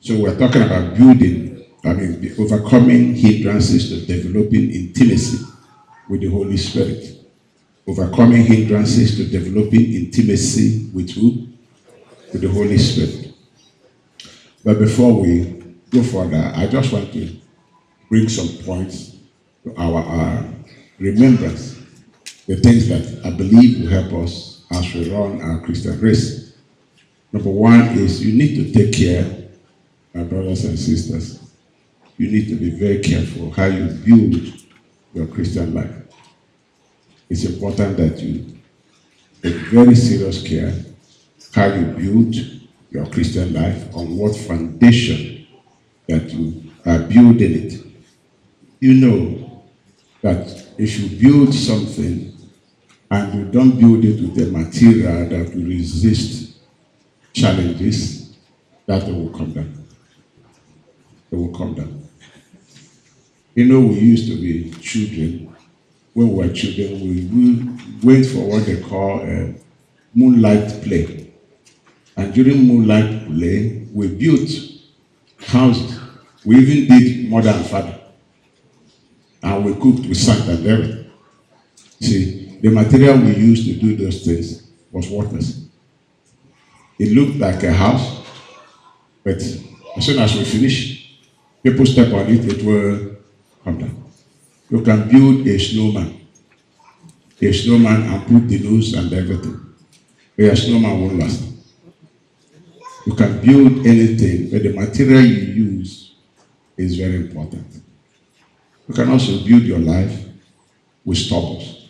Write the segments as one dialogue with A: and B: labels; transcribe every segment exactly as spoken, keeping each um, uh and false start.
A: So we're talking about building, I mean, overcoming hindrances to developing intimacy with the Holy Spirit. Overcoming hindrances to developing intimacy with who? With the Holy Spirit. But before we go further, I just want to bring some points to our, our remembrance. The things that I believe will help us as we run our Christian race. Number one is you need to take care, my brothers and sisters. You need to be very careful how you build your Christian life. It's important that you take very serious care how you build your Christian life, on what foundation that you are building it. You know that if you build something and you don't build it with a material that will resist challenges, that will come down. It will come down. You know, we used to be children. When we were children, we went for what they call a moonlight play. And during moonlight play, we built houses. We even did mother and father. And we cooked, we sang and everything. See, the material we used to do those things was worthless. It looked like a house, but as soon as we finish, people step on it, it will come down. You can build a snowman, a snowman and put the nose and everything, but a snowman won't last. You can build anything, but the material you use is very important. You can also build your life with stubbles.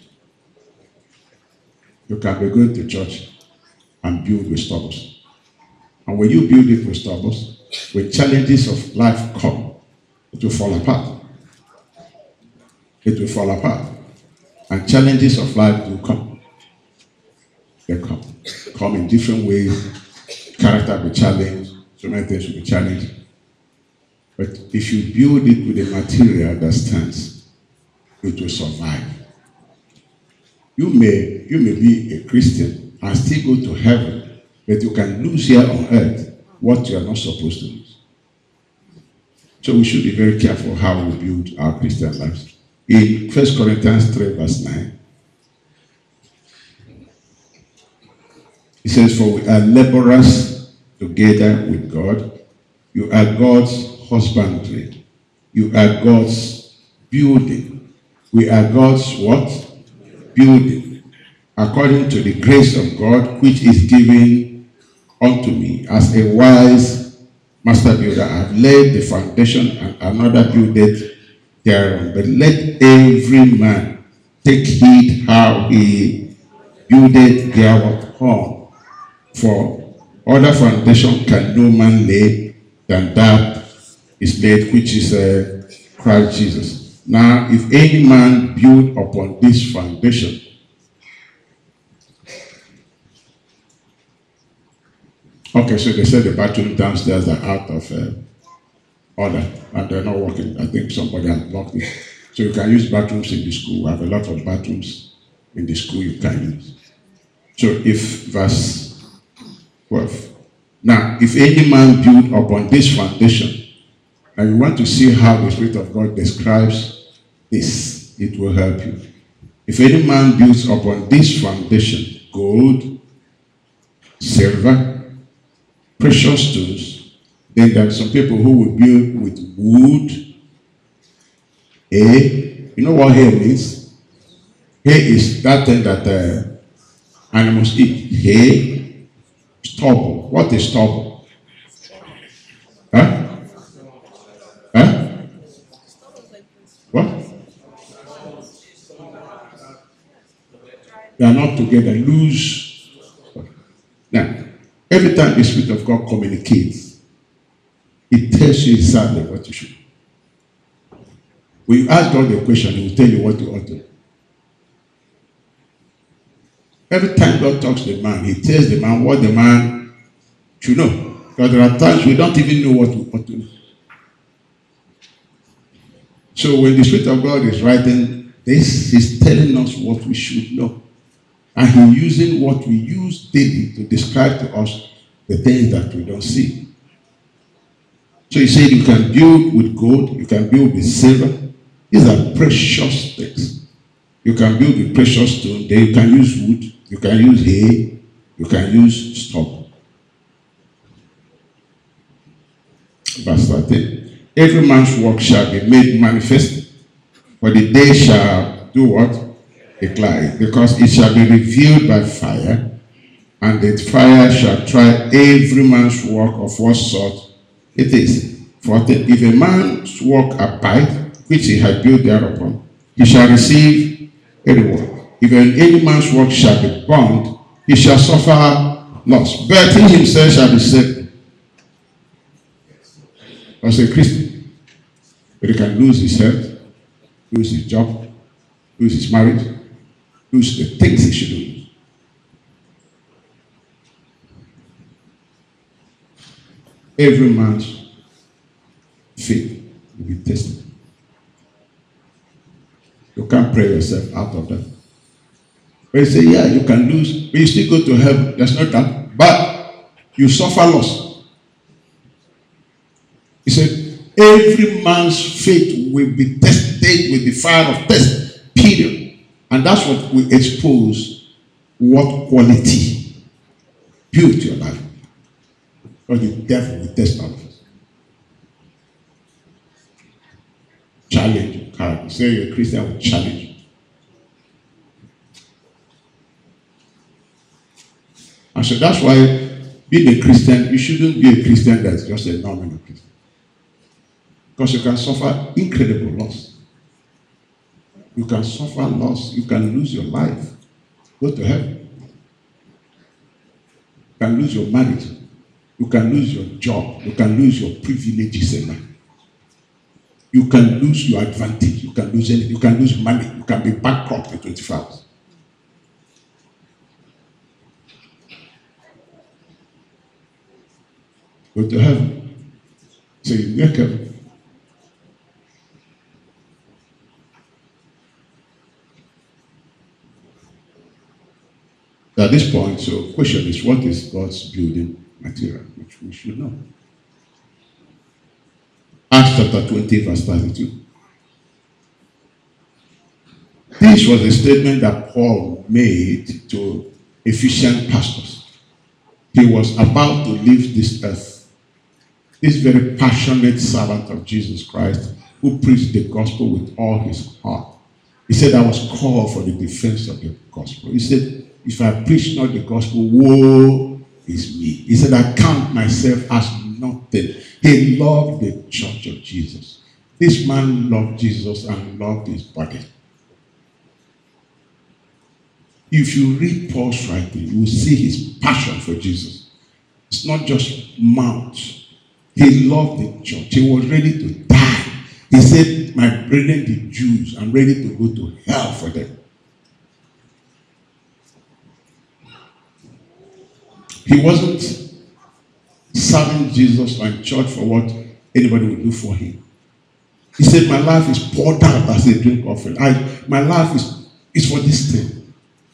A: You can be going to church and build with stubbles. And when you build it with stubbles, when challenges of life come, it will fall apart. It will fall apart. And challenges of life will come. They come. Come in different ways. Character will be challenged. So many things will be challenged. But if you build it with a material that stands, it will survive. You may, you may be a Christian and still go to heaven, but you can lose here on earth what you are not supposed to lose. So we should be very careful how we build our Christian lives. In First Corinthians three, verse nine, it says, "For we are laborers together with God. You are God's husbandry. You are God's building. We are God's what? Building. According to the grace of God, which is given unto me as a wise master builder. I have laid the foundation, and another buildeth thereon. But let every man take heed how he buildeth thereupon. For other foundation can no man lay than that is laid, which is uh, Christ Jesus. Now, if any man build upon this foundation, okay, so they said the bathroom downstairs are out of uh, order and they're not working. I think somebody has blocked it. So you can use bathrooms in the school. We have a lot of bathrooms in the school you can use. So if verse twelve. Now, if any man build upon this foundation, and you want to see how the Spirit of God describes this, it will help you. If any man builds upon this foundation, gold, silver, precious stones, then there are some people who will build with wood, hay. You know what hay means? Hay is that thing that uh, animals eat. Hay, stubble. What is stubble? Huh? Huh? What? They are not together. Loose. Now, every time the Spirit of God communicates, it tells you exactly what you should do. When you ask God the question, He will tell you what you ought to do. Every time God talks to the man, He tells the man what the man should know. Because there are times we don't even know what we ought to do. So when the Spirit of God is writing this, He's telling us what we should know. And He's using what we use daily to describe to us the things that we don't see. So he said you can build with gold, you can build with silver. These are precious things. You can build with precious stone, then you can use wood, you can use hay, you can use stubble. Verse thirteen. Every man's work shall be made manifest, for the day shall do what? Declare, because it shall be revealed by fire, and the fire shall try every man's work of what sort it is. For if a man's work abide, which he had built thereupon, he shall receive a reward. If any man's work shall be burned, he shall suffer loss, but he himself shall be saved as a Christian. But he can lose his health, lose his job, lose his marriage, lose the things he should lose. Every man's faith will be tested. You can't pray yourself out of that. But you say, yeah, you can lose, but you still go to heaven. There's no doubt. But you suffer loss. He said, every man's faith will be tested with the fire of test. Period. And that's what will expose what quality built your life. Because the devil will test all of us. Challenge your character. Say you're a Christian, will challenge you. And so that's why being a Christian, you shouldn't be a Christian that's just a nominal Christian. Because you can suffer incredible loss. You can suffer loss. You can lose your life. Go to heaven. You can lose your marriage. You can lose your job. You can lose your privileges in life. You can lose your advantage. You can lose anything. You can lose money. You can be bankrupt in twenty-four hours. Go to heaven. So you get heaven. At this point, so the question is, what is God's building material? Which we should know. Acts chapter twenty, verse thirty-two. This was a statement that Paul made to Ephesian pastors. He was about to leave this earth. This very passionate servant of Jesus Christ who preached the gospel with all his heart. He said, I was called for the defense of the gospel. He said, if I preach not the gospel, woe is me. He said, I count myself as nothing. He loved the church of Jesus. This man loved Jesus and loved his body. If you read Paul's writing, you will see his passion for Jesus. It's not just mouth. He loved the church. He was ready to die. He said, my brethren, the Jews, I'm ready to go to hell for them. He wasn't serving Jesus or in church for what anybody would do for him. He said, my life is poured out as a drink offering. I, my life is, is for this thing.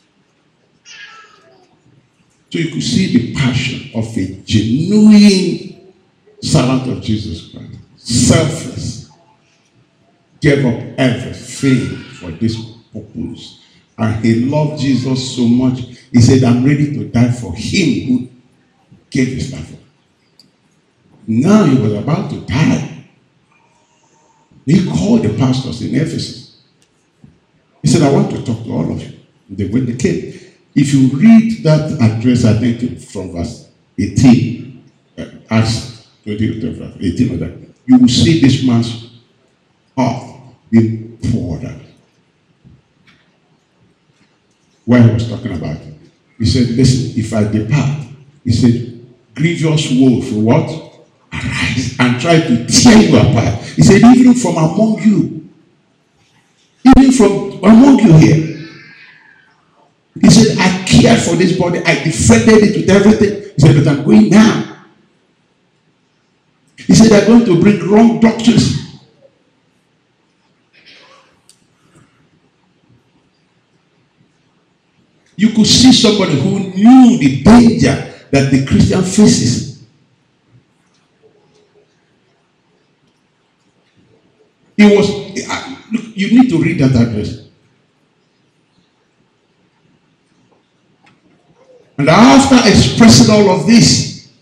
A: So you could see the passion of a genuine servant of Jesus Christ. Selfless. Gave up everything for this purpose. And he loved Jesus so much. He said, I'm ready to die for him who gave his life. Now he was about to die. He called the pastors in Ephesus. He said, I want to talk to all of you. And they went, they came. If you read that address, I think from verse eighteen, uh, Acts twenty, eighteen of that, you will see this man's heart being poured out. What he was talking about. He said, listen, if I depart, he said, grievous woe for what? Arise and try to tear you apart. He said, even from among you, even from among you here. He said, I cared for this body. I defended it with everything. He said, but I'm going now. He said, they're going to bring wrong doctrines. You could see somebody who knew the danger that the Christian faces. It was, look, you need to read that address. And after expressing all of this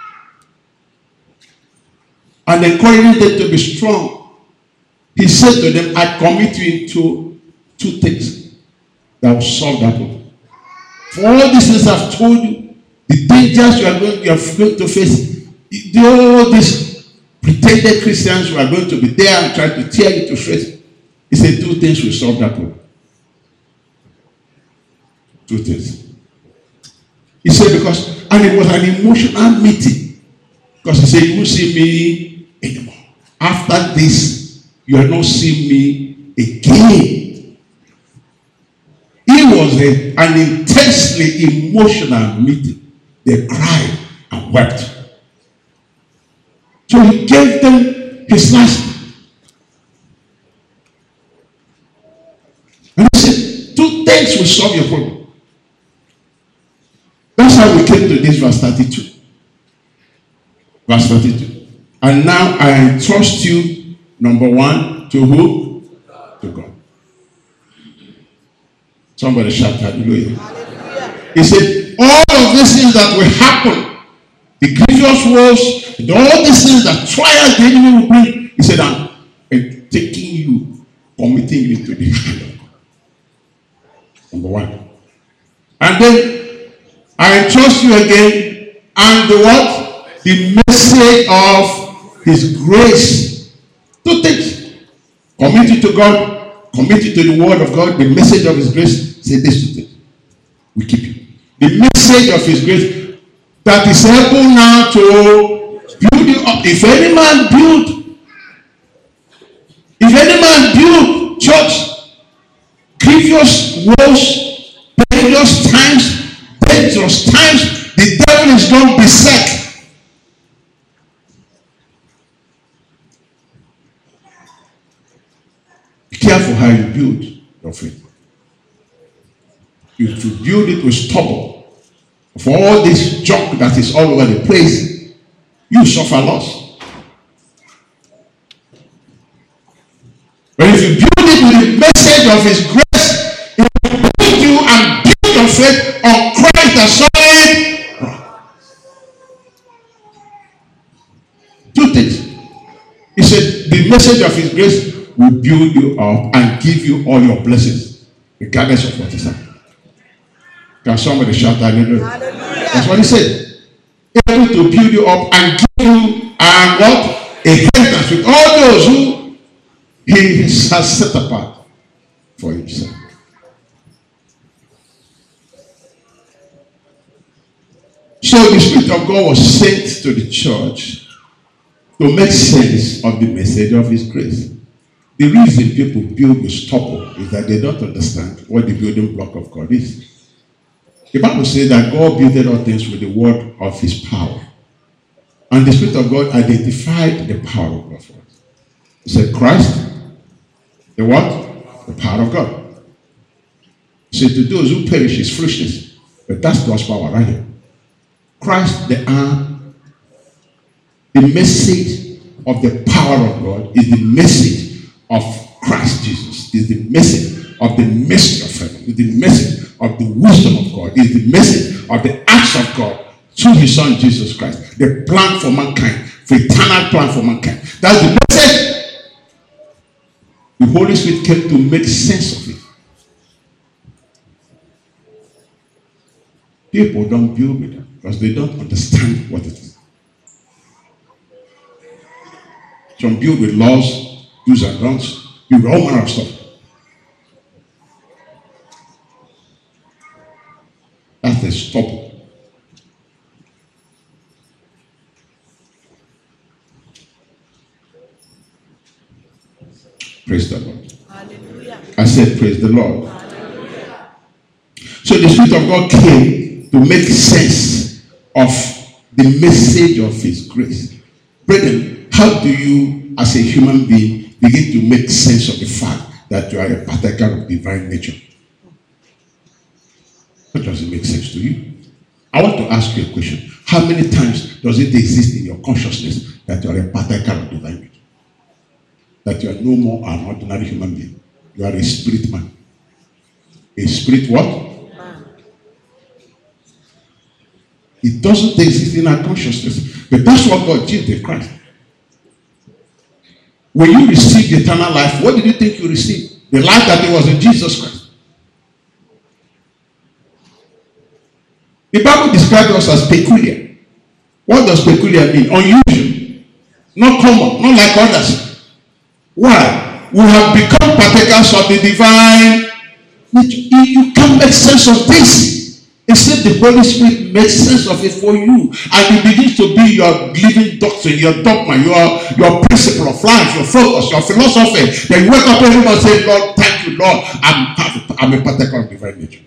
A: and encouraging them to be strong, he said to them, I commit you into two things that will solve that problem. For all these things I've told you, the dangers you are going, you are going to face, all these pretended Christians who are going to be there and try to tear you to shreds, he said two things will solve that problem. Two things. He said because, and it was an emotional meeting. Because he said, you won't see me anymore. After this, you are not seeing me again. It was a, an intensely emotional meeting. They cried and wept. So he gave them his last. And he said, two things will solve your problem. That's how we came to this verse thirty-two. Verse thirty-two. And now I entrust you, number one, to who? To God. Somebody shout hallelujah. Hallelujah. He said, all of these things that will happen, the grievous woes, all these things that trials the enemy will bring, he said, I'm taking you, committing you to the hand of God. Number one. And then I entrust you again, and the what? The message of his grace. Two things. Commit it to God, commit it to the word of God, the message of his grace. Say this two things. We keep you. The message of his grace that is able now to build you up. If any man build, if any man build church, grievous woes, perilous times, dangerous times, the devil is going to beset. Be careful how you build your faith. You should build it with stubble. For all this junk that is all over the place, you suffer loss. But if you build it with the message of his grace, it will build you and build your faith on Christ the solid rock. Two things. He said the message of his grace will build you up and give you all your blessings, regardless of what is happening. Can somebody shout hallelujah? Hallelujah? That's what he said. Able to build you up and give you and what? A inheritance with all those who he has set apart for himself. So the Spirit of God was sent to the church to make sense of the message of his grace. The reason people build with stubble is that they don't understand what the building block of God is. The Bible says that God built all things with the word of his power. And the Spirit of God identified the power of God for us. He said, Christ, the what? The power of God. He said, to those who perish is foolishness. But that's God's power right here. Christ, the arm, the message of the power of God is the message of Christ Jesus, is the message of the mystery of heaven, is the message of the wisdom of God, is the message of the acts of God through his son Jesus Christ, the plan for mankind, for eternal plan for mankind. That's the message. The Holy Spirit came to make sense of it. People don't build with them because they don't understand what it is. Some build with laws, do's and don'ts, build with all manner of stuff. That's the stubble. Praise the Lord. Hallelujah. I said, praise the Lord. Hallelujah. So the Spirit of God came to make sense of the message of his grace. Brethren, how do you, as a human being, begin to make sense of the fact that you are a partaker of divine nature? What does it make sense to you? I want to ask you a question. How many times does it exist in your consciousness that you are a partaker of divine nature? that you are no more an ordinary human being. You are a spirit man. A spirit what? Man. It doesn't exist in our consciousness. But that's what God did in Christ. When you received eternal life, what did you think you received? The life that was in Jesus Christ. The Bible describes us as peculiar. What does peculiar mean? Unusual. Not common. Not like others. Why? We have become partakers of the divine nature. You can't make sense of this except the Holy Spirit makes sense of it for you. And it begins to be your living doctrine, your dogma, your, your principle of life, your focus, your philosophy. Then you wake up every morning and say, Lord, thank you, Lord. I'm, I'm a partaker of divine nature.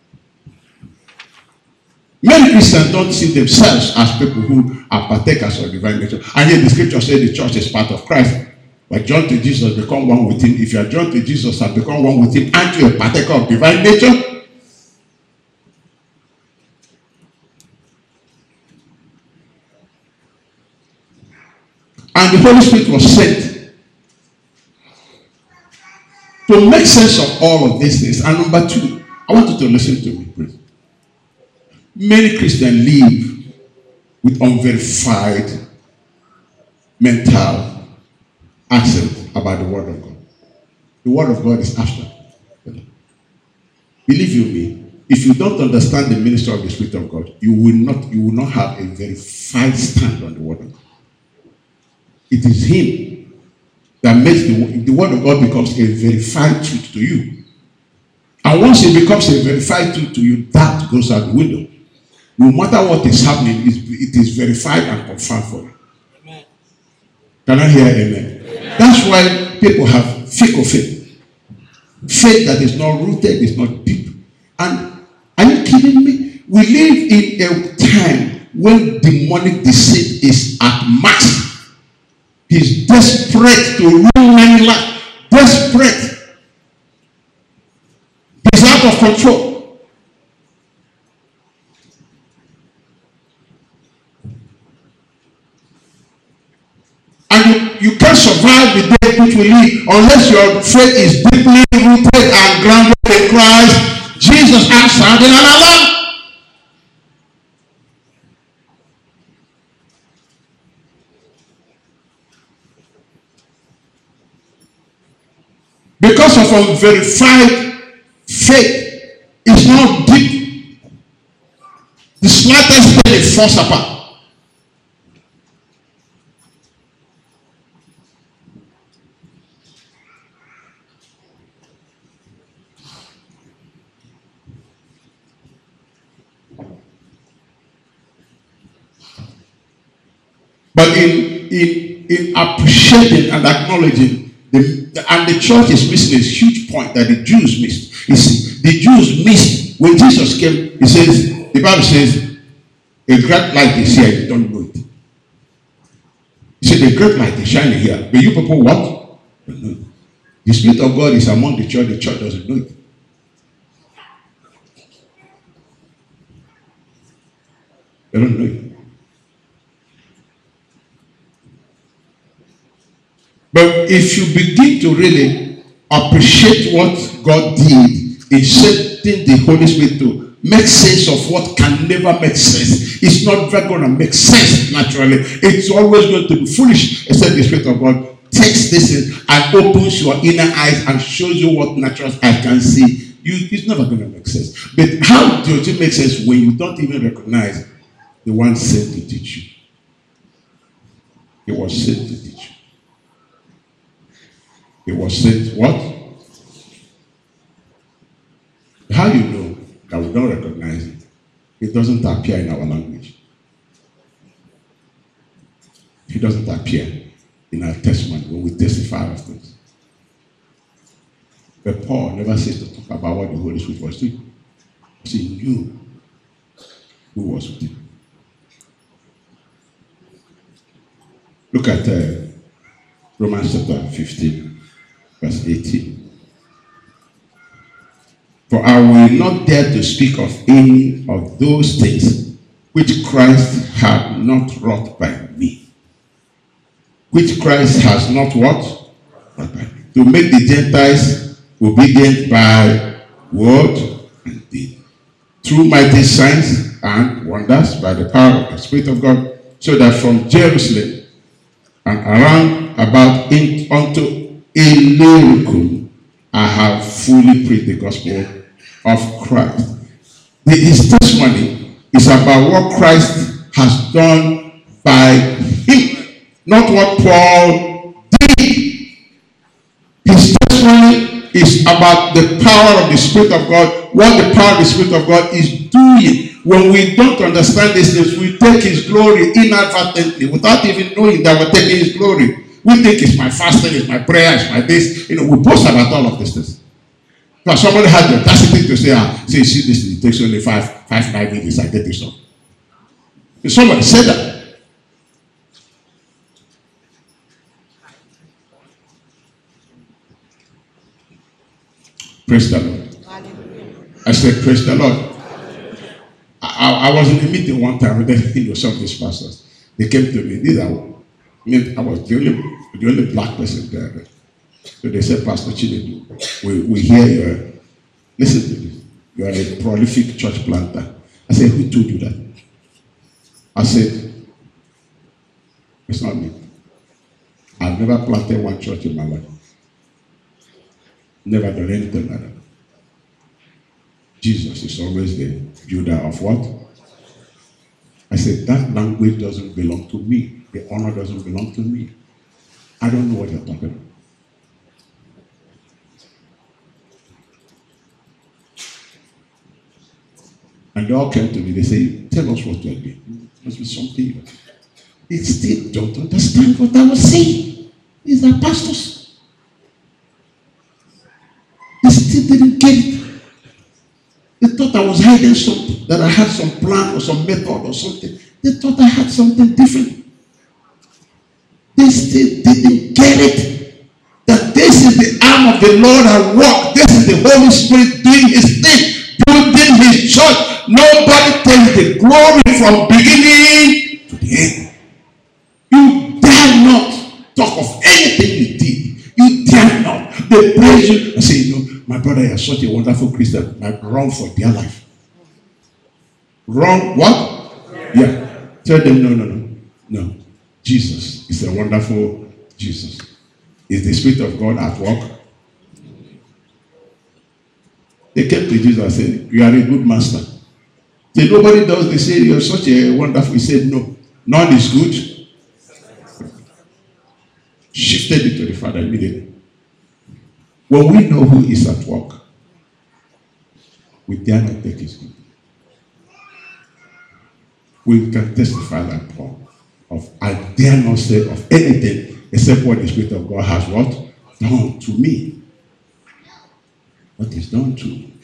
A: Many Christians don't see themselves as people who are partakers of divine nature. And yet the scripture says the church is part of Christ. But joined to Jesus, become one with him. If you are joined to Jesus and become one with him, aren't you a partaker of divine nature? And the Holy Spirit was sent to make sense of all of these things. And number two, I want you to listen to me, please. Many Christians live with unverified mental accent about the Word of God. The Word of God is abstract. Believe you me, if you don't understand the ministry of the Spirit of God, you will not, you will not have a verified stand on the Word of God. It is Him that makes the, the Word of God becomes a verified truth to you. And once it becomes a verified truth to you, that goes out the window. No matter what is happening, it is verified and confirmed for you. Amen. Can I hear amen? Amen? That's why people have fickle faith. Faith that is not rooted, is not deep. And are you kidding me? We live in a time when demonic deceit is at max. He's desperate to ruin many lives. Desperate. He's out of control. And you, you can't survive the day which we live unless your faith is deeply rooted and grounded in Christ. Jesus answered in an alarm. Because of unverified faith is not deep. The slightest thing is falls apart. But in, in, in appreciating and acknowledging, the, and the church is missing this huge point that the Jews missed. You see, the Jews missed, when Jesus came, he says, the Bible says, a great light is here, you don't know it. He said, a great light is shining here. But you people what? Don't know it. The Spirit of God is among the church, the church doesn't know it. They don't know it. But if you begin to really appreciate what God did in setting the Holy Spirit to make sense of what can never make sense, it's not going to make sense naturally. It's always going to be foolish, except the Spirit of God takes this in and opens your inner eyes and shows you what natural eyes can see. You, it's never going to make sense. But how does it make sense when you don't even recognize the one sent to teach you? He was sent to teach you. It was sent what? How you know that we don't recognize it? It doesn't appear in our language. It doesn't appear in our testimony when we testify of things. But Paul never says to talk about what the Holy Spirit was doing. He knew who was with him. Look at uh, Romans chapter fifteen. Verse eighteen. For I will not dare to speak of any of those things which Christ had not wrought by me. Which Christ has not what? Not by name. To make the Gentiles obedient by word and deed. Through mighty signs and wonders by the power of the Spirit of God, so that from Jerusalem and around about in, unto Illyricum I have fully preached the gospel of Christ. The, his testimony is about what Christ has done by him, not what Paul did. His testimony is about the power of the Spirit of God, what the power of the Spirit of God is doing. When we don't understand these things, we take his glory inadvertently without even knowing that we're taking his glory. We think it's my fasting, it's my prayer, it's my this. You know, we boast about all of these things. But somebody had the audacity to say, ah, say, see this, it takes only five, five, nine minutes, I get this one. And somebody said that. Praise the Lord. I said, praise the Lord. I, I was in a meeting one time with you know, some of these pastors. They came to me. These are, I mean, I was the only, the only black person there. So they said, Pastor Chinedu, we, we hear your, listen to this. You are a prolific church planter. I said, who told you that? I said, it's not me. I've never planted one church in my life. Never done anything like that. Jesus is always the builder of what? I said, that language doesn't belong to me. The honor doesn't belong to me. I don't know what you're talking about. And they all came to me. They say, tell us what you're doing. It must be something. They still don't understand what I was saying. These are pastors. They still didn't get it. They thought I was hiding something, that I had some plan or some method or something. They thought I had something different. They still didn't get it. That this is the arm of the Lord at work. This is the Holy Spirit doing his thing, building his church. Nobody takes the glory from beginning to the end. You dare not talk of anything you did. You dare not. They praise you. I say, you know, my brother, you are such a wonderful Christian. I run for their life. Run what? Yeah. Tell them, no, no, no. No. Jesus is a wonderful Jesus. Is the Spirit of God at work? They came to Jesus and said, you are a good master. Say, nobody does. They say, you're such a wonderful. He said, no. None is good. Shifted it to the Father immediately. When we know who is at work, we dare not take his name. We can testify like Paul of I dare not say of anything except what the Spirit of God has what? Done to me. What is done to me.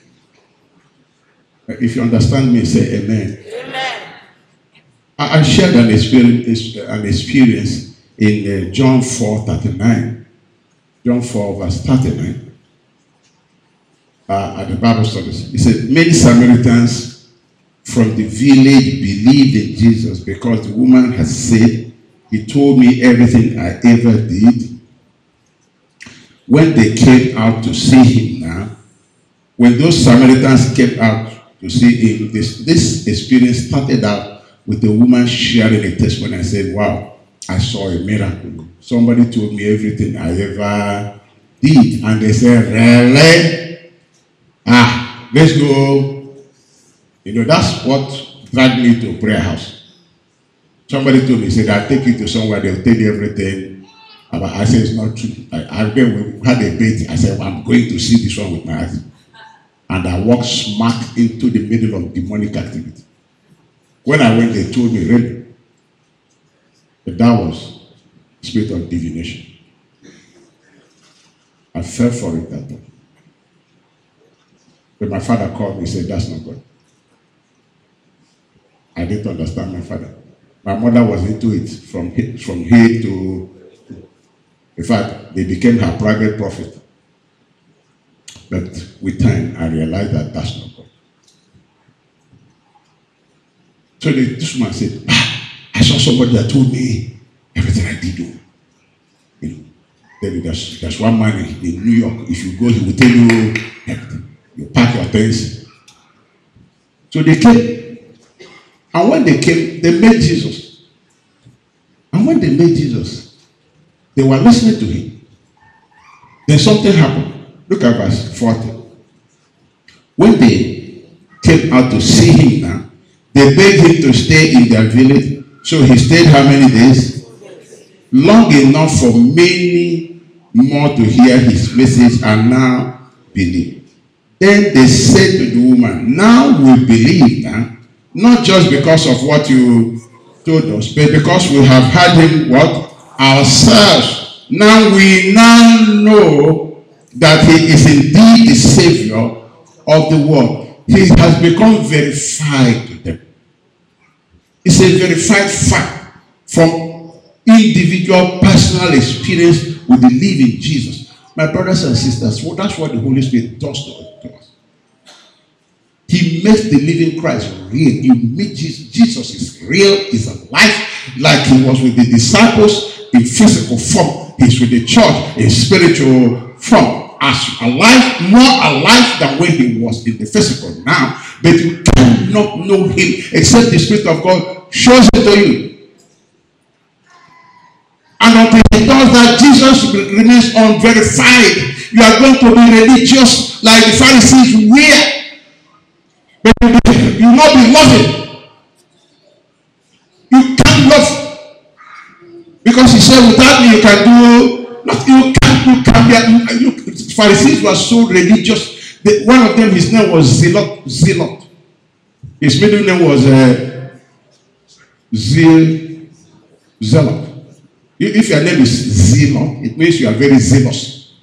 A: If you understand me, say amen. Amen. I, I shared an experience, an experience in uh, John four thirty-nine. John four, verse thirty-nine, uh, at the Bible studies. He said, many Samaritans from the village believed in Jesus because the woman had said, he told me everything I ever did. When they came out to see him now, when those Samaritans came out to see him, this, this experience started out with the woman sharing a testimony and said, wow, I saw a miracle. Somebody told me everything I ever did. And they said, really? Ah, let's go. You know, that's what dragged me to a prayer house. Somebody told me, said, I'll take you to somewhere, they'll tell you everything. I said, it's not true. I, I then we had a date. I said, well, I'm going to see this one with my eyes. And I walked smack into the middle of demonic activity. When I went, they told me, really? But that was spirit of divination. I fell for it that time. But my father called me and said, that's not God. I didn't understand my father. My mother was into it from here, from here to, in fact, they became her private prophet. But with time, I realized that that's not God. So the, this man said, ah, I saw somebody that told me everything I did do. You know. Then there's, there's one man in, in New York. If you go, he will tell you everything. You pack your things. So they came. And when they came, they met Jesus. And when they met Jesus, they were listening to him. Then something happened. Look at verse forty. When they came out to see him now, they begged him to stay in their village. So he stayed how many days? Long enough for many more to hear his message and now believe. Then they said to the woman, now we believe now, not just because of what you told us, but because we have heard him what? Ourselves. Now we now know that he is indeed the Savior of the world. He has become verified to them. It's a verified fact from individual personal experience with the living Jesus. My brothers and sisters, well, that's what the Holy Spirit does to us. He makes the living Christ real. He makes Jesus, Jesus is real, is alive, like he was with the disciples in physical form. He's with the church in spiritual form. As alive, more alive than when he was in the physical now. But you cannot know him except the Spirit of God shows it to you. And until he does that, Jesus remains unverified. You are going to be religious like the Pharisees were. But you will not be loving. You can't love. Because he said, without me you can do nothing. You can't, you can be. You, the Pharisees were so religious. The, one of them, his name was Zealot. Zealot. His middle name was uh, Zeal, Zealot. If your name is Zealot, it means you are very zealous.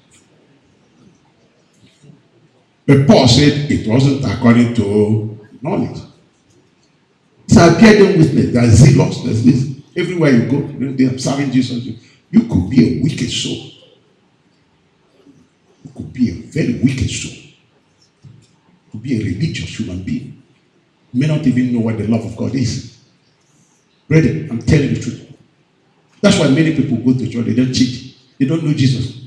A: But Paul said it wasn't according to knowledge. So I bear them witness. They are zealous. There's this. Everywhere you go, they are serving Jesus. You could be a wicked soul. You could be a very wicked soul. You could be a religious human being. You may not even know what the love of God is. Brother, I'm telling you the truth. That's why many people go to church, they don't cheat. They don't know Jesus.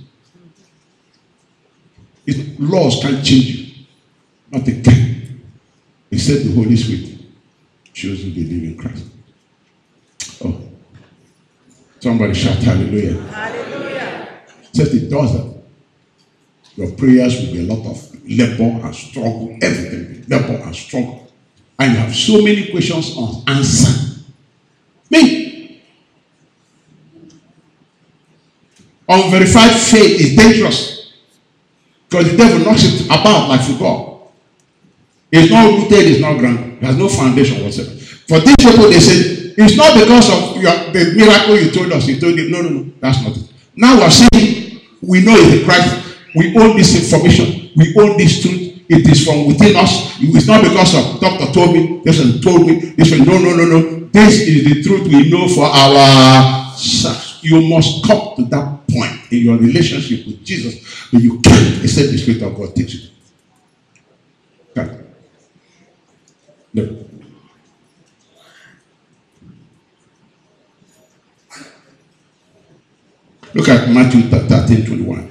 A: It, laws can't change you. Nothing can. Except the Holy Spirit shows you the living Christ. Oh. Somebody shout hallelujah. Hallelujah. Says it does that. Your prayers will be a lot of labor and struggle. Everything labor and struggle. And you have so many questions unanswered. Me. Unverified faith is dangerous. Because the devil knocks it about like football. It's not rooted, it's not grounded. It has no foundation whatsoever. For these people, they say, it's not because of your, the miracle you told us. You told them, no, no, no, that's not it. Now we're saying, we know it's the Christ. We own this information. We own this truth. It is from within us. It's not because of doctor told me, this one told me, this one, no, no, no, no. This is the truth we know for ourselves. You must come to that point in your relationship with Jesus, but you can't except the Spirit of God takes you. Okay. No. Look at Matthew thirteen twenty-one.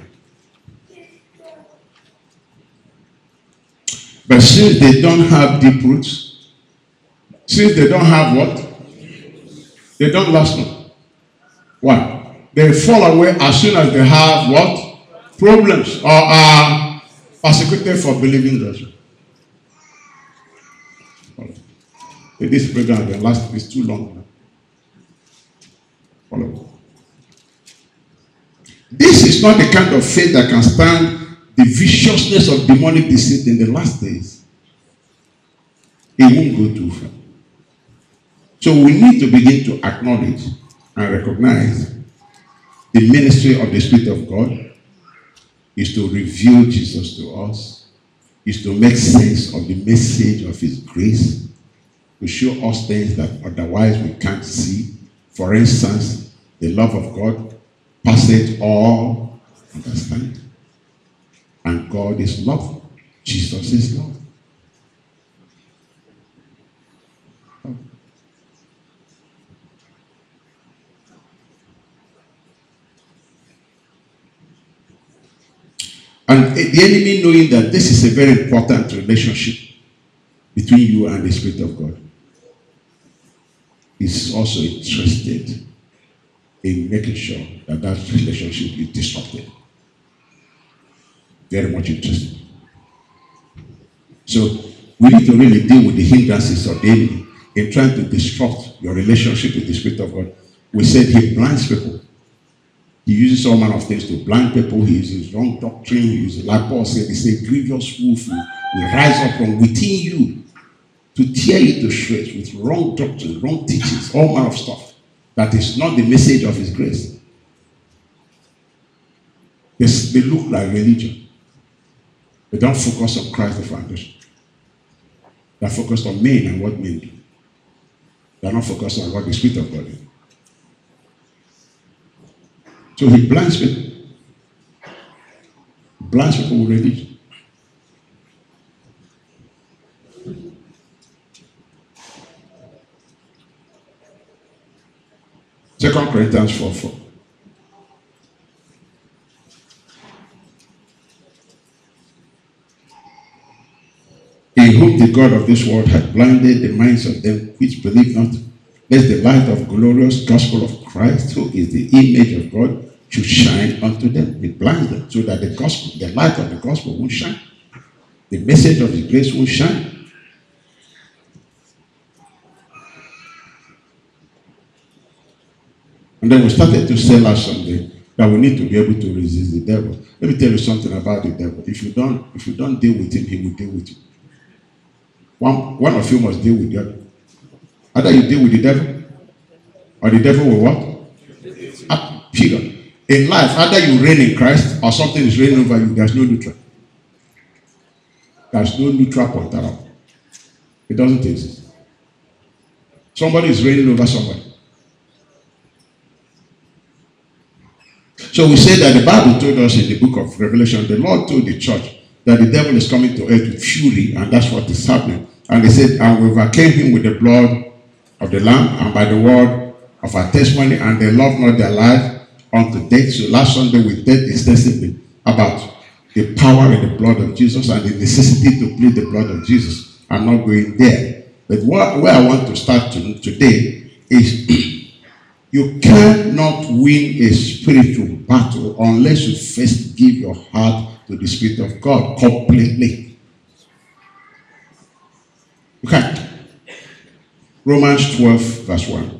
A: But since they don't have deep roots, since they don't have what? They don't last long. Why? They fall away as soon as they have what? Problems or are persecuted for believing God. This program will last is too long. Follow. This is not the kind of faith that can stand the viciousness of demonic deceit in the last days. It won't go too far. So we need to begin to acknowledge and recognize the ministry of the Spirit of God is to reveal Jesus to us, is to make sense of the message of His grace, to show us things that otherwise we can't see. For instance, the love of God passes all understanding. And God is love. Jesus is love. And the enemy, knowing that this is a very important relationship between you and the Spirit of God, is also interested in making sure that that relationship is disrupted. Very much interested. So we need to really deal with the hindrances of the enemy in trying to disrupt your relationship with the Spirit of God. We said he blinds people. He uses all manner of things to blind people. He uses wrong doctrine. He uses, like Paul said, he said, grievous wolf will, will rise up from within you to tear you to shreds with wrong doctrine, wrong teachings, all manner of stuff that is not the message of his grace. They, they look like religion. They don't focus on Christ the foundation. They're focused on men and what men do. They're not focused on what the Spirit of God is. So he blinds people. Blinds people with religion. Second Corinthians four four. In whom the God of this world had blinded the minds of them which believe not, lest the light of glorious gospel of Christ, who is the image of God, should shine unto them. It blinds them so that the gospel, the light of the gospel won't shine. The message of his grace won't shine. And then we started to sell us something that we need to be able to resist the devil. Let me tell you something about the devil. If you don't, if you don't deal with him, he will deal with you. One, one of you must deal with the other. Either you deal with the devil, or the devil will what? Ah, period. In life, either you reign in Christ, or something is reigning over you. There's no neutral. There's no neutral point at all. It doesn't exist. Somebody is reigning over somebody. So we say that the Bible told us in the book of Revelation, the Lord told the church that the devil is coming to earth with fury, and that's what is happening. And he said, and we overcame him with the blood of the Lamb and by the word of our testimony, and they loved not their life unto death. So last Sunday we did extensively about the power in the blood of Jesus and the necessity to plead the blood of Jesus. I'm not going there. But what, where I want to start to, today is you cannot win a spiritual battle unless you first give your heart to the Spirit of God completely. You can't. Romans twelve verse one.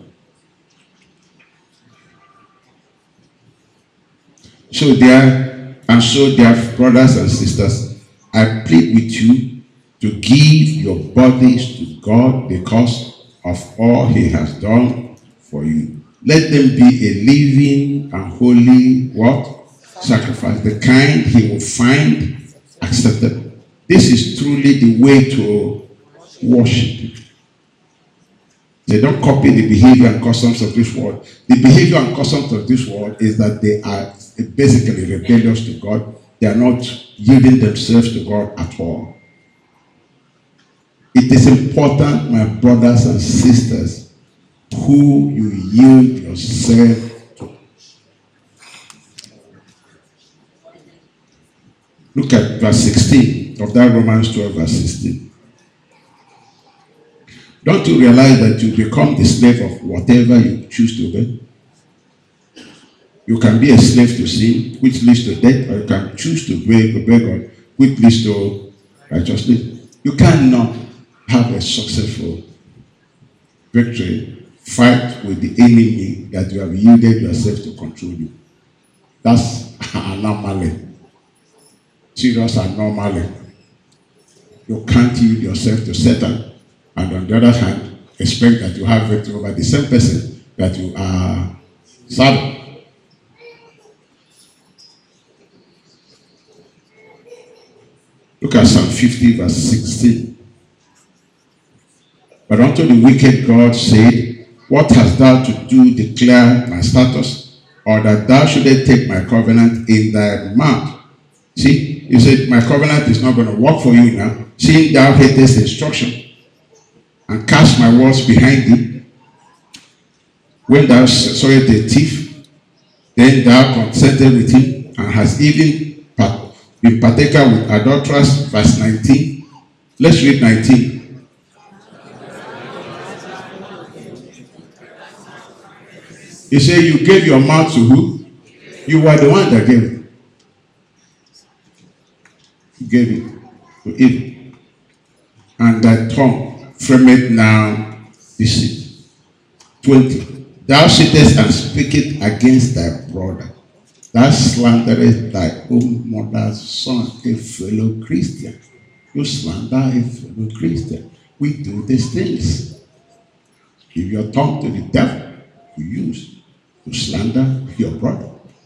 A: So there, and so dear brothers and sisters, I plead with you to give your bodies to God because of all he has done for you. Let them be a living and holy what? Sacrifice, the kind he will find acceptable. This is truly the way to worship. They don't copy the behavior and customs of this world. The behavior and customs of this world is that they are basically rebellious to God. They are not yielding themselves to God at all. It is important, my brothers and sisters, who you yield yourself to. Look at verse sixteen of that Romans twelve, verse sixteen. Don't you realize that you become the slave of whatever you choose to be? You can be a slave to sin, which leads to death, or you can choose to obey God, which leads to righteousness. You cannot have a successful victory, fight with the enemy that you have yielded yourself to control you. That's anomaly. Serious anomaly. You can't yield yourself to Satan, and on the other hand, expect that you have victory over the same person that you are serving. Look at Psalm fifty, verse sixteen. But unto the wicked God said, what hast thou to do, declare my status, or that thou shouldest take my covenant in thy mouth? See, you said, my covenant is not going to work for you now, seeing thou hatest instruction, and cast my words behind thee. When thou sawest a thief, then thou consented with him, and hast even be partaker with adulterers. Verse nineteen. Let's read nineteen. He said, you gave your mouth to who? You were the one that gave it. You gave it to evil. And thy tongue frameth now deceit. twenty. Thou sittest and speakest against thy brother. Thou slanderest thy own mother's son, a fellow Christian. You slander a fellow Christian. We do these things. Give your tongue to the devil to use to slander your brother.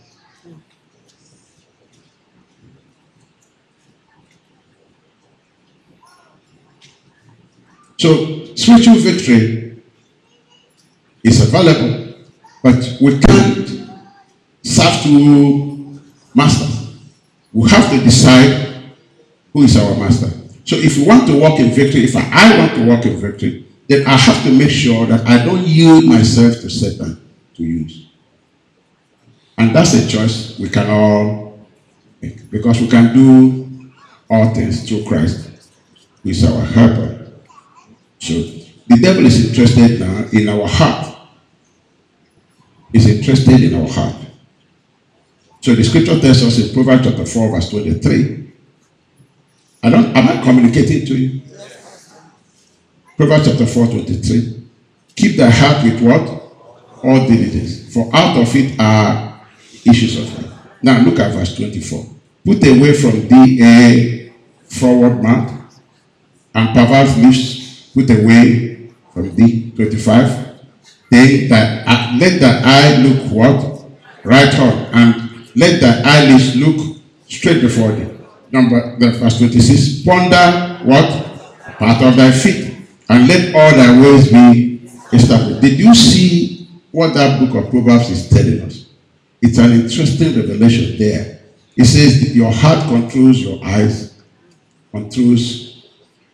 A: So, spiritual victory is available, but we can't serve two masters. We have to decide who is our master. So, if we want to walk in victory, if I, I want to walk in victory, then I have to make sure that I don't yield myself to Satan to use. And that's a choice we can all make, because we can do all things through Christ, who is our helper. So the devil is interested now in our heart. He's interested in our heart. So the scripture tells us in Proverbs chapter four, verse twenty-three. I don't, am I communicating to you? Proverbs chapter four, twenty-three. Keep thy heart with what? All diligence. For out of it are issues of life. Now look at verse twenty-four. Put away from thee a forward mouth, and perverse lips put away from thee. twenty-five. Then that uh, let thy eye look what? Right on, and let thy eyelids look straight before thee. Number verse twenty-six. Ponder what? Part of thy feet, and let all thy ways be established. Did you see what that book of Proverbs is telling us? It's an interesting revelation there. It says that your heart controls your eyes, controls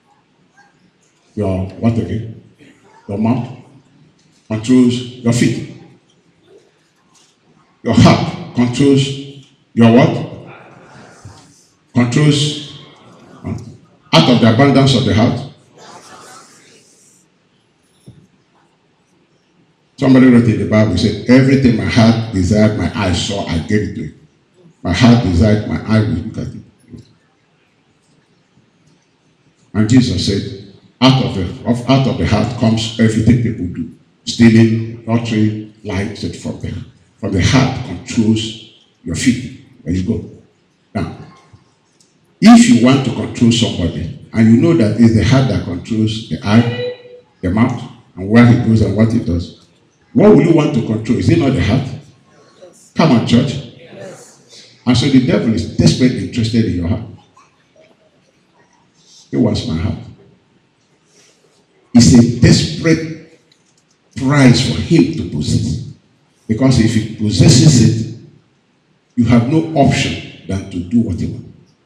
A: your what again? Your mouth, controls your feet. Your heart controls your what? Controls out of the abundance of the heart. Somebody wrote in the Bible, said, everything my heart desired, my eyes saw, I gave it to it. My heart desired, my eye will look at it. And Jesus said, out of, the, of, out of the heart comes everything people do. Stealing, lottery, lying, said from the, from the heart controls your feet where you go. Now, if you want to control somebody, and you know that it's the heart that controls the eye, the mouth, and where he goes and what he does, what will you want to control? Is it not the heart? Yes. Come on, church. Yes. And so the devil is desperately interested in your heart. He wants my heart. It's a desperate prize for him to possess. Because if he possesses it, you have no option than to do what he wants.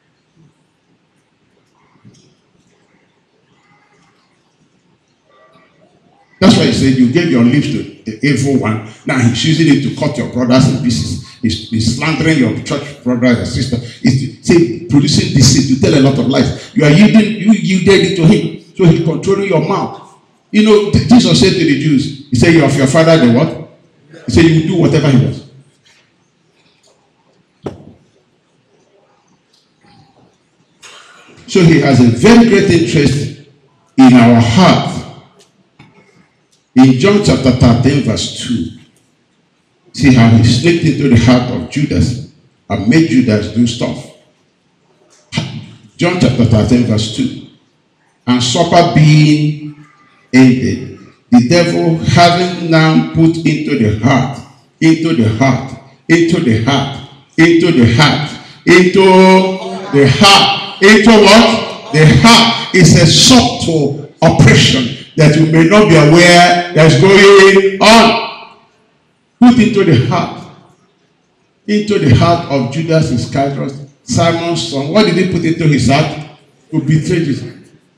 A: That's why he said you gave your lips to the evil one. Now he's using it to cut your brothers in pieces. He's, he's slandering your church brother and sister. He's say, producing deceit. You tell a lot of lies. You are yielding, you yielded it to him. So he's controlling your mouth. You know, Jesus said to the Jews, he said, you of your father the what? He said, you will do whatever he wants. So he has a very great interest in our heart. In John chapter thirteen, verse two, see how he slipped into the heart of Judas and made Judas do stuff. John chapter thirteen, verse two. And supper being ended, the devil having now put into the heart, into the heart, into the heart, into the heart, into the heart, into what? The heart is a subtle oppression that you may not be aware that's going on. Put into the heart. Into the heart of Judas Iscariot, Simon's son. What did he put into his heart? To betray Jesus.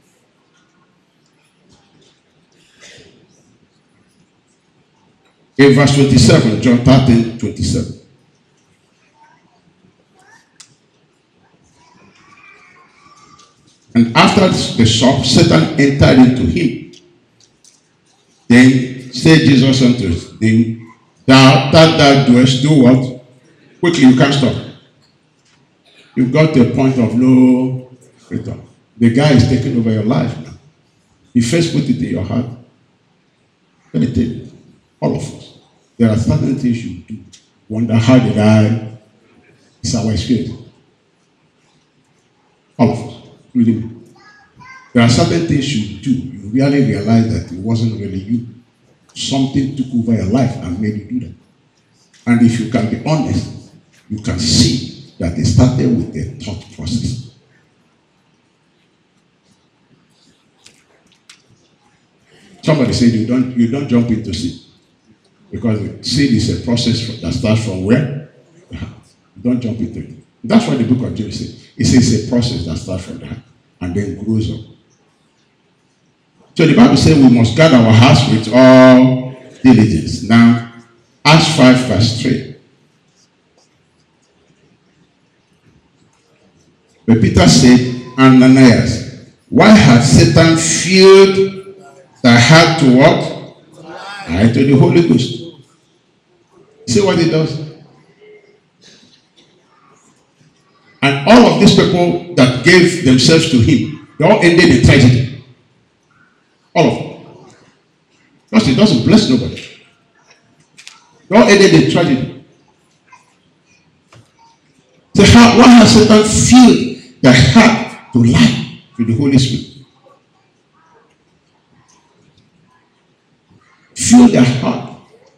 A: In verse twenty-seven, John thirteen, twenty-seven. And after the shop, Satan entered into him. Then said Jesus unto him, Thou that thou doest, do what? Quickly, you can't stop. You've got to a point of no return. The guy is taking over your life now. He first put it in your heart. Let me tell you, all of us, there are certain things you do. Wonder, how did I? It's our experience. All of us, including me. There are certain things you do. You really realize that it wasn't really you. Something took over your life and made you do that. And if you can be honest, you can see that it started with a thought process. Somebody said you don't you don't jump into sin, because sin is a process that starts from where? You don't jump into it. That's what the book of James says. It says it's a process that starts from there and then grows up. So the Bible says we must guard our hearts with all diligence. Now, Acts five verse three. But Peter said, Ananias, why had Satan filled thy heart to what? I to the Holy Ghost. See what he does? And all of these people that gave themselves to him, they all ended in tragedy. All of them. Because he doesn't bless nobody. They all ended in tragedy. So how, why has Satan filled their heart to lie to the Holy Spirit? Fill their heart.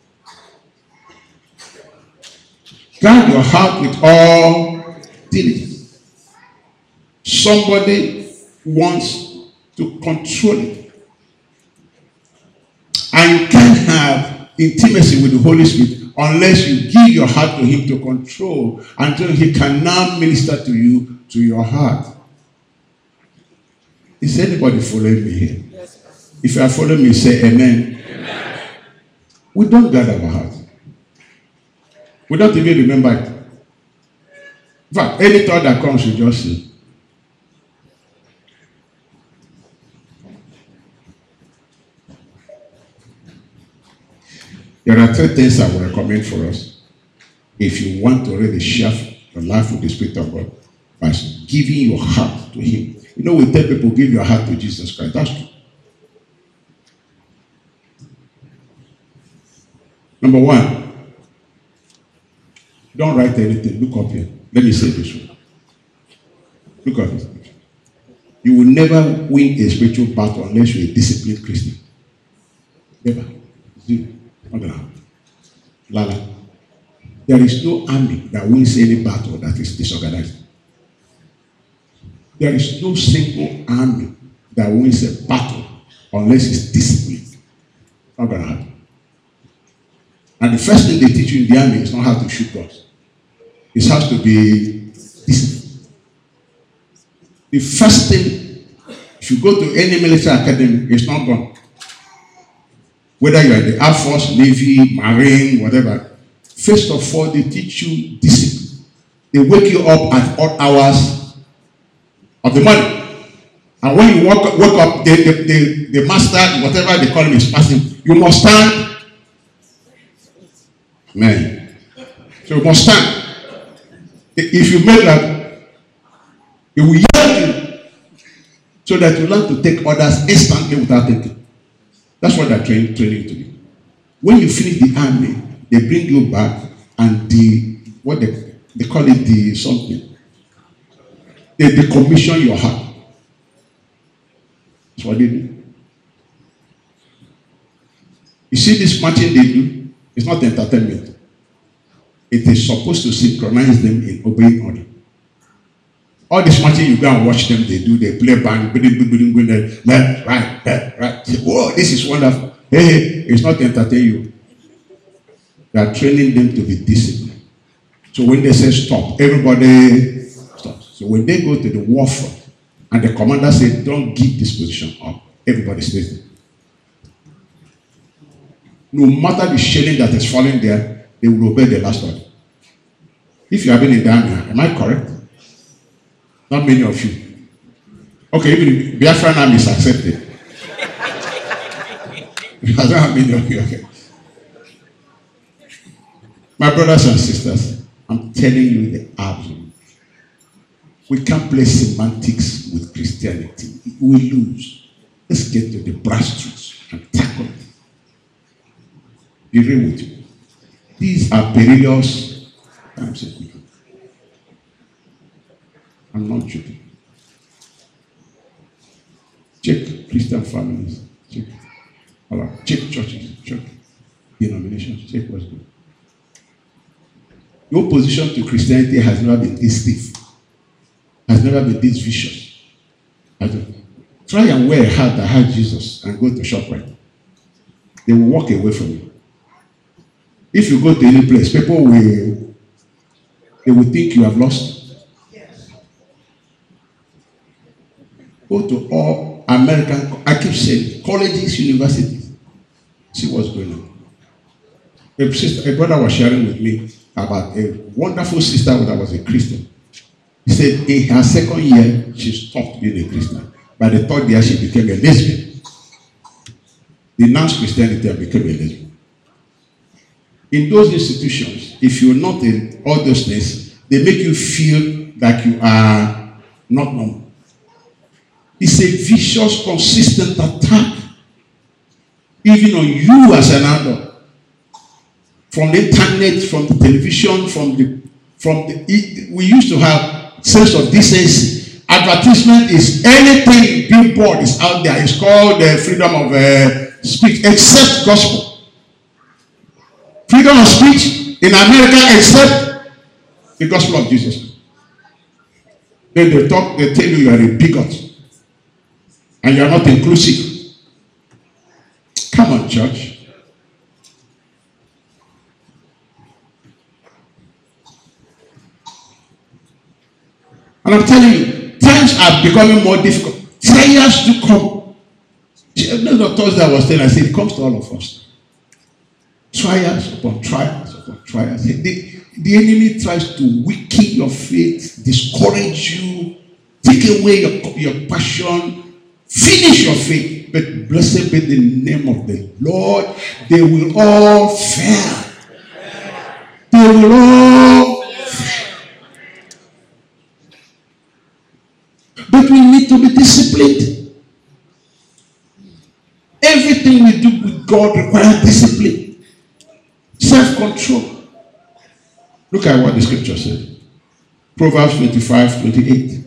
A: Guard your heart with all diligence. Somebody wants to control it. And you can't have intimacy with the Holy Spirit unless you give your heart to him to control, until he can now minister to you, to your heart. Is anybody following me here? Yes. If you are following me, say amen. Amen. We don't guard our heart. We don't even remember it. In fact, any thought that comes, you just say. There are three things I will recommend for us if you want to really share your life with the Spirit of God, by giving your heart to him. You know, we tell people, give your heart to Jesus Christ. That's true. Number one, don't write anything. Look up here. Let me say this one. Look up here. You will never win a spiritual battle unless you're a disciplined Christian. Never. Zero. Not gonna happen. Lala. There is no army that wins any battle that is disorganized. There is no single army that wins a battle unless it's disciplined. Not gonna happen. And the first thing they teach you in the army is not how to shoot guns. It has to be disciplined. The first thing, if you go to any military academy, it's not gun. Whether you are in the Air Force, Navy, Marine, whatever. First of all, they teach you discipline. They wake you up at odd hours of the morning. And when you wake up, wake up the, the, the, the master, whatever they call him, is passing, you must stand. Man. So you must stand. If you make that, it will yell you, so that you learn to take orders instantly without thinking. That's what they're training, training to do. When you finish the army, they bring you back, and the what they, they call it the something. They decommission your heart. That's what they do. You see this marching they do? It's not entertainment. It is supposed to synchronize them in obeying order. All this marching, you go and watch them, they do, they play band, left, right, left, right. Say, whoa, this is wonderful. Hey, hey, it's not entertaining you. They are training them to be disciplined. So when they say stop, everybody stops. So when they go to the war front, and the commander says, don't give this position up, everybody stays there. No matter the shelling that is falling there, they will obey the last order. If you have been in the army, am I correct? Not many of you. Okay, even Biafran army is accepted. I don't have many of you. Okay. My brothers and sisters, I'm telling you the absolute. We can't play semantics with Christianity. We lose. Let's get to the brass truths and tackle it. Be real with you. These are perilous times. I'm not joking. Check Christian families. Check. Check churches. Check denominations. Check what's good. Your opposition to Christianity has never been this stiff. Has never been this vicious. Try and wear a hat that has Jesus and go to ShopRite. They will walk away from you. If you go to any place, people will they will think you have lost. Go to all American, I keep saying, colleges, universities. See what's going on. A, sister, a brother was sharing with me about a wonderful sister that was a Christian. He said in her second year, she stopped being a Christian. By the third year, she became a lesbian. Denounced Christianity and became a lesbian. In those institutions, if you're not in all those things, they make you feel like you are not normal. It's a vicious, consistent attack, even on you as an adult. From the internet, from the television, from the from the we used to have sense of decency. Advertisement is anything billboard is out there. It's called the uh, freedom of uh, speech, except gospel. Freedom of speech in America, except the gospel of Jesus. Then they talk, they tell you you are a bigot and you are not inclusive. Come on, church. And I'm telling you, times are becoming more difficult. Trials do come. The doctors that was telling, I said, it comes to all of us. Trials upon trials upon trials. The, the enemy tries to weaken your faith, discourage you, take away your, your passion, finish your faith. But blessed be the name of the Lord. They will all fail. They will all fail. But we need to be disciplined. Everything we do with God requires discipline, self-control. Look at what the scripture said. Proverbs twenty-five, twenty-eight.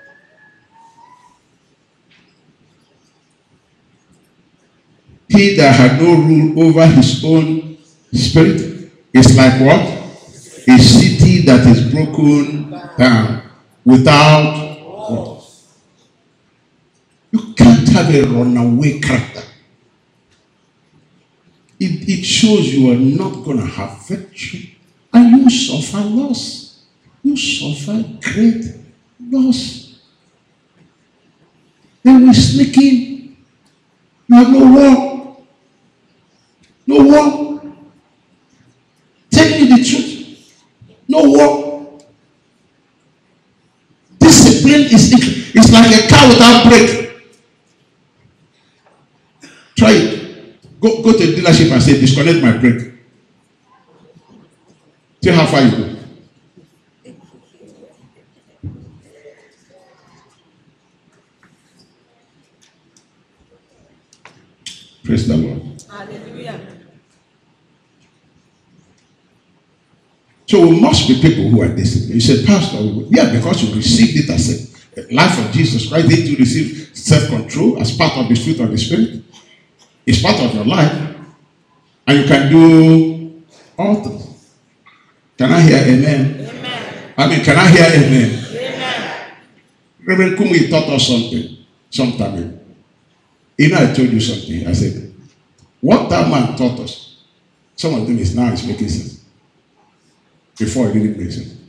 A: He that had no rule over his own spirit is like what? A city that is broken down without walls. You can't have a runaway character. It, it shows you are not going to have victory. And you suffer loss. You suffer great loss. Then we sneak in. You have no war. No war. Tell me the truth. No war. Discipline is it's like a car without brake. Try it. Go, go to the dealership and say, disconnect my brake. See how far you go. Praise the Lord. Hallelujah. So we must be people who are disciplined. You said, Pastor, yeah, because you received it as a life of Jesus Christ. Did you receive self-control as part of the fruit of the Spirit? It's part of your life. And you can do all things. Can I hear amen? Amen. I mean, can I hear amen? Amen. Reverend Kumi taught us something some time ago. You know, I told you something. I said, what that man taught us, some of them is now is making sense. Before it didn't make sense.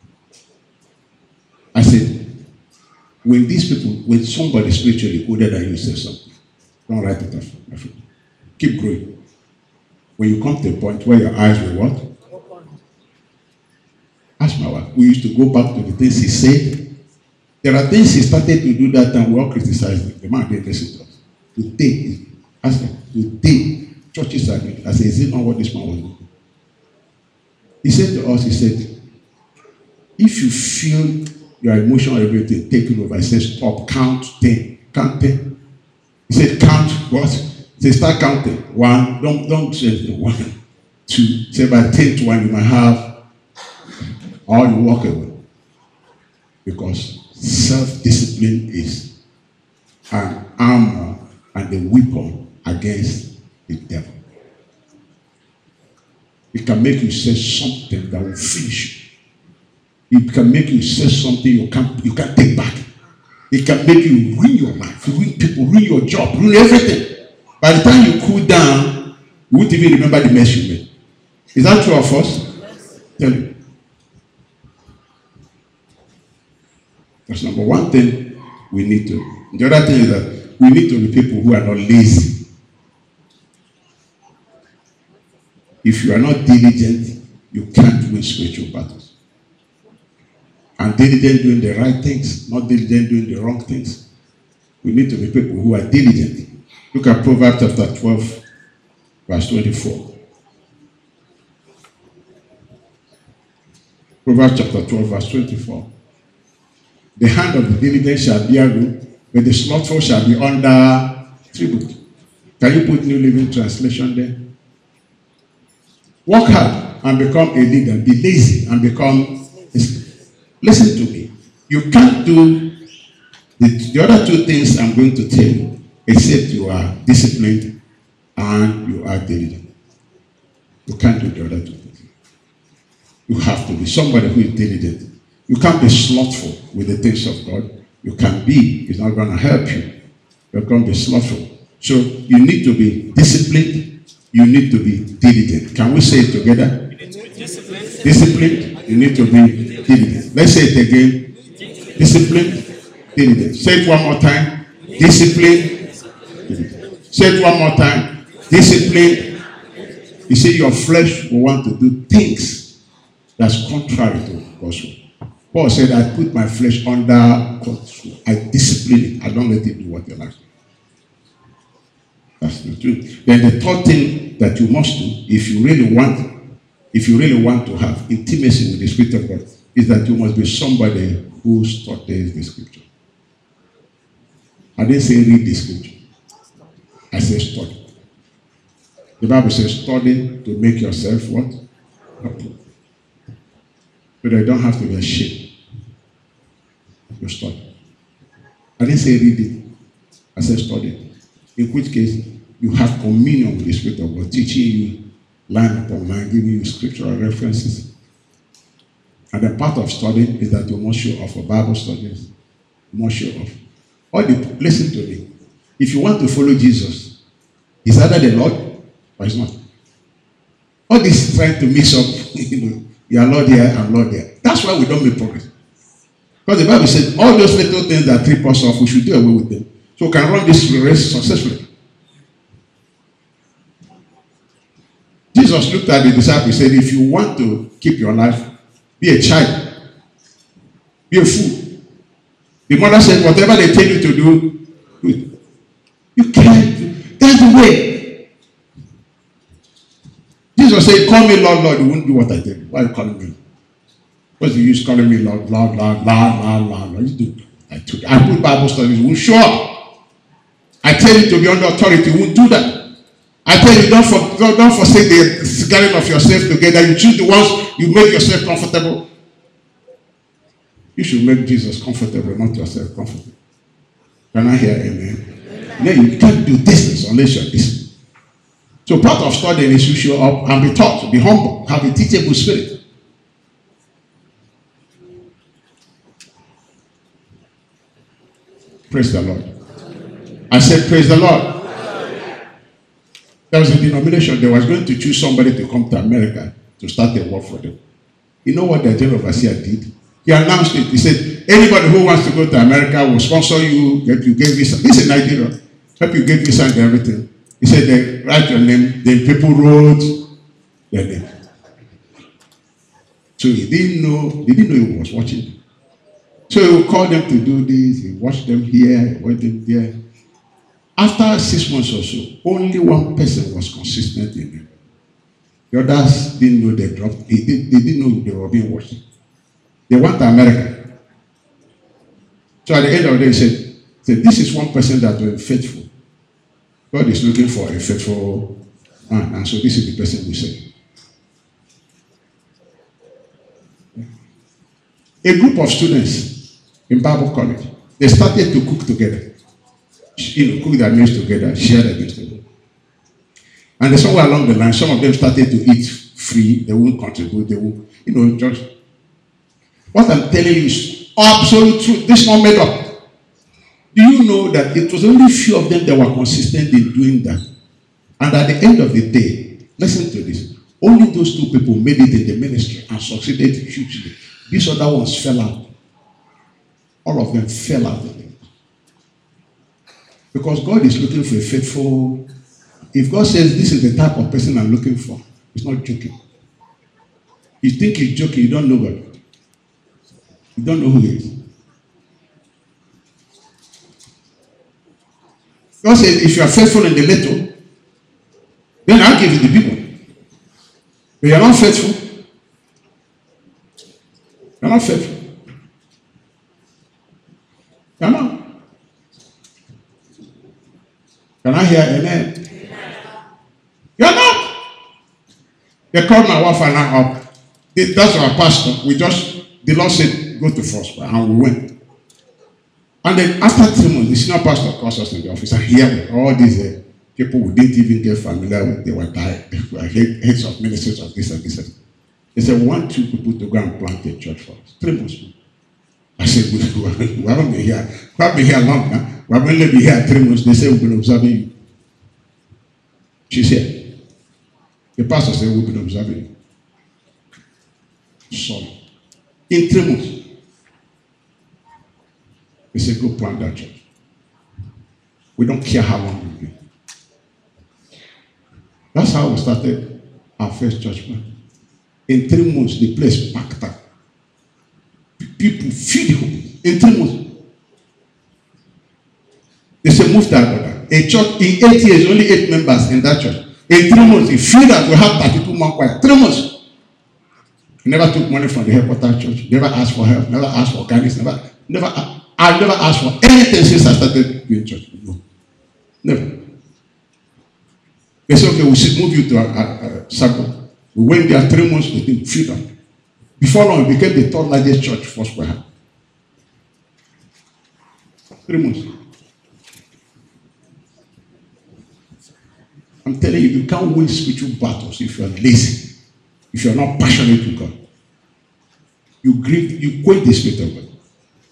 A: I said, when these people, when somebody spiritually older than you says something, don't write it off, my friend. Keep growing. When you come to a point where your eyes will what? Ask my wife. We used to go back to the things he said There are things he started to do that time. We all criticized him. The man didn't listen to us. Today, I said, today, churches are doing. I said, is it not what this man was doing? He said to us, he said, if you feel your emotion or everything taking over, he said, stop, count ten. Count ten. He said, count what? He said, start counting. One, don't, don't say one, two. Say by ten to one, you might have, or you walk away. Because self-discipline is an armor and a weapon against the devil. It can make you say something that will finish you. It can make you say something you can't, you can't take back. It can make you ruin your life, ruin people, ruin your job, ruin everything. By the time you cool down, you won't even remember the mess you made. Is that true of us? Yes. Tell you. That's number one thing we need to. The other thing is that we need to be people who are not lazy. If you are not diligent, you can't win spiritual battles. And diligent doing the right things, not diligent doing the wrong things. We need to be people who are diligent. Look at Proverbs chapter twelve, verse twenty-four. Proverbs chapter twelve, verse twenty-four. The hand of the diligent shall bear root, but the slothful shall be under tribute. Can you put New Living Translation there? Work hard and become a leader. Be lazy and become a slave. Listen to me. You can't do the, the other two things I'm going to tell you, except you are disciplined and you are diligent. You can't do the other two things. You have to be somebody who is diligent. You can't be slothful with the things of God. You can be. It's not going to help you. You're going to be slothful. So you need to be disciplined. You need to be diligent. Can we say it together? You need to be disciplined. Disciplined. You need to be diligent. Let's say it again. Disciplined. Diligent. Say it one more time. Disciplined. Diligent. Say it one more time. Disciplined. You see, your flesh will want to do things that's contrary to God's will. Paul said, I put my flesh under control. I discipline it. I don't let it do what it likes. That's the truth. Then the third thing that you must do, if you really want, if you really want to have intimacy with the Spirit of God, is that you must be somebody who studies the Scripture. I didn't say read the Scripture. I said study. The Bible says study to make yourself what? Approved. But I don't have to be ashamed. You study. I didn't say read it. I said study. In which case, you have communion with the Spirit of God, teaching you line upon line, giving you scriptural references. And the part of studying is that you must show off for Bible studies. You must show off. All the, listen to me. If you want to follow Jesus, is either the Lord or it's not. All this trying to mix up, you know, you are Lord here and Lord there. That's why we don't make progress. Because the Bible says all those little things that trip us off, we should do away with them. So we can run this race successfully. Jesus looked at the disciples and said, if you want to keep your life, be a child. Be a fool. The mother said, whatever they tell you to do, do it. You can't. That's the way. Jesus said, call me Lord, Lord. You won't do what I tell you. Why are you calling me? What's the use calling me Lord, Lord, Lord, Lord, Lord, Lord, Lord? You do. I took. I put Bible studies. You won't show up. I tell you to be under authority. You won't do that. I tell you, don't, for, don't, don't forsake the gathering of yourself together. You choose the ones you make yourself comfortable. You should make Jesus comfortable, not yourself comfortable. Can I hear amen? Amen. No, you can't do this unless you're disciplined. So part of studying is you show up and be taught, be humble, have a teachable spirit. Praise the Lord. I said, praise the Lord. There was a denomination that was going to choose somebody to come to America to start a work for them. You know what the general overseer did? He announced it. He said, anybody who wants to go to America will sponsor you, get you get visa. This is Nigeria. Help you get visa and everything. He said, they write your name, then people wrote their name. So he didn't know, he didn't know he was watching. So he will call them to do this, he watch them here, he watch them there. After six months or so, only one person was consistent in them. The others didn't know they dropped, they, did, they didn't know they were being watched. They went to America. So at the end of the day, he said, said this is one person that was faithful. God is looking for a faithful man, and so this is the person we say. A group of students in Bible college, they started to cook together. You know, cook their meals together, share their meals together. And then somewhere along the line, some of them started to eat free. They won't contribute. They won't, you know, just. What I'm telling you is absolute truth. This is not made up. Do you know that it was only few of them that were consistent in doing that? And at the end of the day, listen to this. Only those two people made it in the ministry and succeeded hugely. These other ones fell out. All of them fell out. Because God is looking for a faithful. If God says this is the type of person I'm looking for, he's not joking. You think he's joking, you don't know God. You don't know who he is. God says, if you are faithful in the little, then I'll give you the big one. But you're not faithful. You're not faithful. You're not. Can I hear amen? Amen. You're not. They called my wife and I up. That's our pastor. We just, the Lord said, go to first, and we went. And then after three months, the senior pastor calls us in the office, and here all these uh, people we didn't even get familiar with, they were died, they were heads of ministers of this and this. They said, we want two people to go and plant a church for us. Three months. I said, we, we, we haven't been here. We haven't been here long now. We have only been here three months. They said, we've been observing you. She said, the pastor said, we've been observing you. So, in three months, they said, go plant that church. We don't care how long we've been. That's how we started our first church plant. In three months, the place packed up. People filled in three months. They said, move that brother. A church in eight years, only eight members in that church. In three months, it filled up. We have thirty-two man choir. Three months. He never took money from the headquarters church. Never asked for help. Never asked for guidance. Never, never. I've never asked for anything since I started doing church. No, never. They said, okay, we should move you to a, a, a circle. We went there three months. The thing filled up. Before long, it became the third largest church first we had. Three months. I'm telling you, you can't win spiritual battles if you are lazy, if you are not passionate with God. You grieve, you quench the Spirit of God.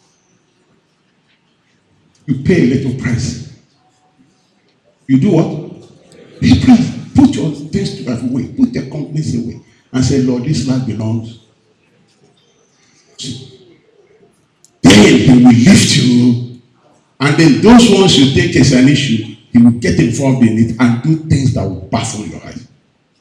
A: You pay a little price. You do what? Pay price. Put your things to life away. Put your companies away. And say, Lord, this life belongs to you. Then he will lift you. And then those ones you think is an issue, he will get involved in it and do things that will baffle your eyes.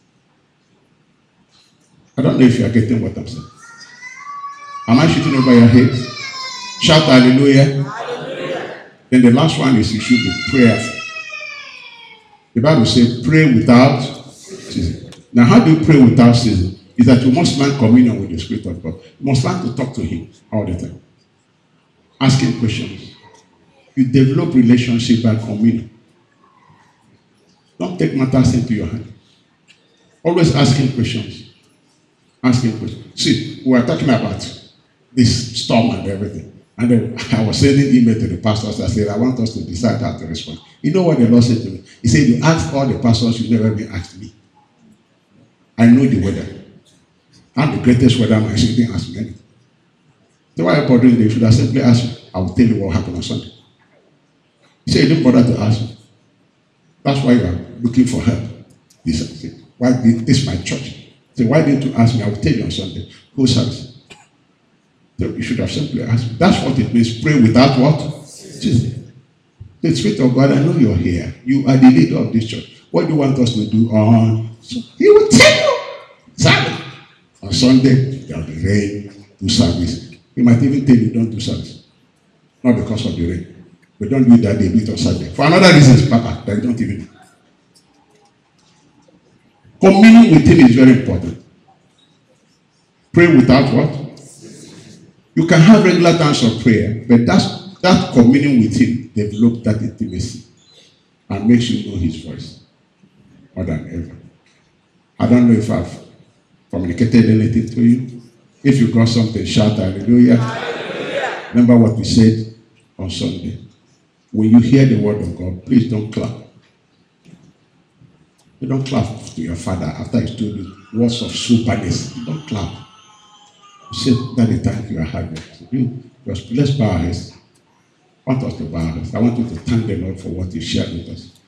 A: I don't know if you are getting what I'm saying. Am I shooting over your head? Shout hallelujah. Hallelujah. Then the last one is you should be prayerful. The Bible says pray without ceasing. Now how do you pray without ceasing? Is that you must learn communion with the Spirit of God. You must learn to talk to him all the time. Ask him questions. You develop relationship by communion. Don't take matters into your hand. Always ask him questions. Ask him questions. See, we were talking about this storm and everything. And then I was sending email to the pastors. I said, I want us to decide how to respond. You know what the Lord said to me? He said, you ask all the pastors, you never been asked me. I know the weather. I'm the greatest weatherman. She didn't ask me anything. So why are you bothering? They should have simply asked me. I will tell you what happened on Sunday. He said, you didn't bother to ask me. That's why you are looking for help. He said, why did this is my church? So why didn't you ask me? I will tell you on Sunday. Who service? So you should have simply asked me. That's what it means. Pray without what? Just the Spirit of God, I know you're here. You are the leader of this church. What do you want us to do on? So he will tell you. Sunday. On Sunday, there will be rain, do service. He might even tell you don't do service. Not because of the rain. We don't do it that day, do it on Saturday. For another reason, Papa, that you don't even do. Communion with him is very important. Pray without what? You can have regular times of prayer, but that's, that communion with him develop that intimacy and makes you know his voice more than ever. I don't know if I've communicated anything to you. If you got something, shout hallelujah. Hallelujah. Remember what we said on Sunday. When you hear the word of God, please don't clap. You don't clap to your father after he's told you words of superness. You don't clap. You say, Daddy, thank you, I have it. You just let's bow our heads. I want us to bow our heads. I want you to thank the Lord for what he shared with us.